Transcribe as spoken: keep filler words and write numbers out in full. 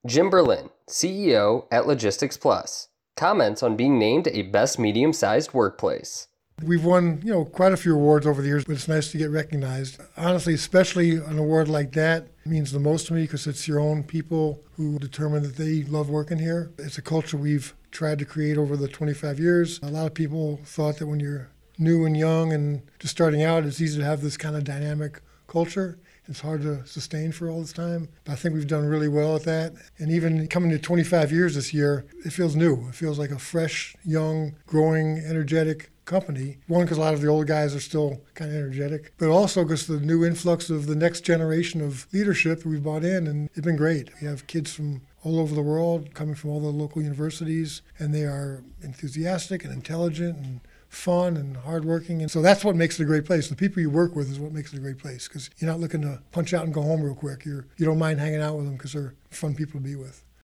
Jim Berlin, C E O at Logistics Plus, comments on being named a best medium-sized workplace. We've won, you know, quite a few awards over the years, but it's nice to get recognized. Honestly, especially an award like that means the most to me because it's your own people who determine that they love working here. It's a culture we've tried to create over the twenty-five years. A lot of people thought that when you're new and young and just starting out, it's easy to have this kind of dynamic culture. It's hard to sustain for all this time, but I think we've done really well at that. And even coming to twenty-five years this year, it feels new. It feels like a fresh, young, growing, energetic company. One, because a lot of the old guys are still kind of energetic, but also because the new influx of the next generation of leadership that we've brought in, and it's been great. We have kids from all over the world coming from all the local universities, and they are enthusiastic and intelligent and fun and hardworking. And so that's what makes it a great place. The people you work with is what makes it a great place, because you're not looking to punch out and go home real quick. You're, you don't mind hanging out with them because they're fun people to be with.